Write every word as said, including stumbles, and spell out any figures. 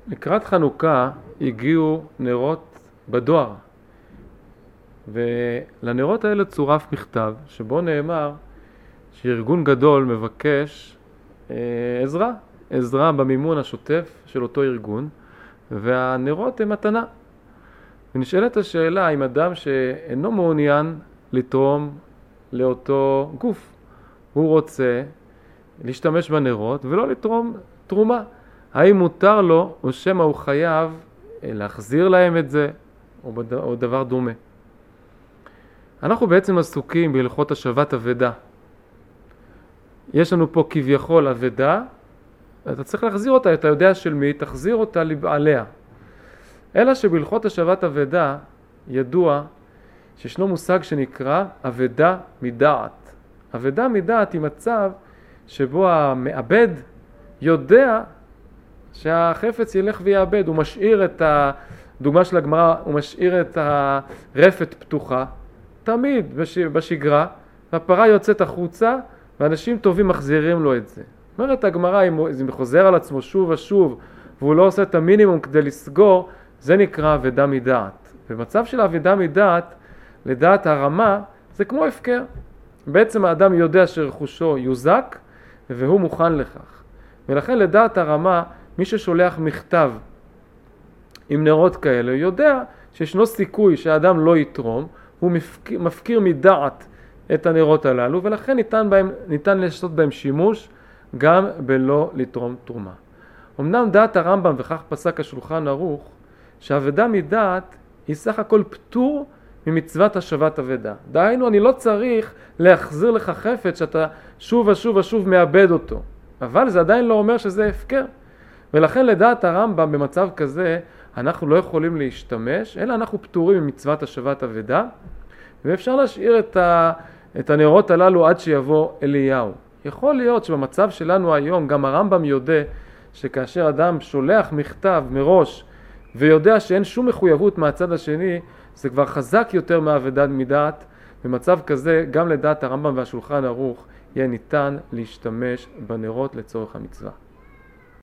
לקראת חנוכה הגיעו נרות בדואר, ולנרות האלה צורף מכתב שבו נאמר שארגון גדול מבקש אה, עזרה, עזרה במימון השוטף של אותו ארגון, והנרות הם מתנה. ונשאלת השאלה אם אדם שאינו מעוניין לתרום לאותו גוף, הוא רוצה להשתמש בנרות ולא לתרום תרומה, האם מותר לו או שמא הוא חייב להחזיר להם את זה או, בד... או דבר דומה. אנחנו בעצם עסוקים בהלכות השבת אבדה. יש לנו פה כביכול אבדה, אתה צריך להחזיר אותה, אתה יודע של מי, תחזיר אותה לבעליה. אלא שבהלכות השבת אבדה ידוע שישנו מושג שנקרא אבדה מדעת. אבדה מדעת היא מצב שבו המעבד יודע שהחפץ ילך ויעבד, הוא משאיר את הדוגמה של הגמרא, הוא משאיר את הרפת פתוחה, תמיד בשגרה, והפרה יוצאת החוצה, ואנשים טובים מחזירים לו את זה. אומרת הגמרא, אם זה חוזר על עצמו שוב ושוב, והוא לא עושה את המינימום כדי לסגור, זה נקרא אבדה מדעת. במצב של אבדה מדעת, לדעת הרמה, זה כמו הפקר. בעצם האדם יודע שרכושו יוזק, והוא מוכן לכך. ולכן לדעת הרמה, מי ששולח מכתב עם נרות כאלה, יודע שישנו סיכוי שהאדם לא יתרום, הוא מפקיר, מפקיר מדעת את הנרות הללו, ולכן ניתן, בהם, ניתן לעשות בהם שימוש גם בלא לתרום תרומה. אמנם דעת הרמב"ם, וכך פסק השולחן ערוך, שהאבדה מדעת היא סך הכל פטור ממצוות השבת אבדה. דהיינו, אני לא צריך להחזיר לך חפץ שאתה שוב ושוב ושוב מאבד אותו. אבל זה עדיין לא אומר שזה הפקר. ולכן לדעת הרמב"ם במצב כזה, אנחנו לא יכולים להשתמש, אלא אנחנו פטורים ממצוות השבת אבדה, ואפשר להשאיר את, ה, את הנרות הללו עד שיבוא אליהו. יכול להיות שבמצב שלנו היום, גם הרמב"ם יודע שכאשר אדם שולח מכתב מראש, ויודע שאין שום מחויבות מהצד השני, זה כבר חזק יותר מהאבדה מדעת. במצב כזה, גם לדעת הרמב"ם והשולחן ערוך, יהיה ניתן להשתמש בנרות לצורך המצווה.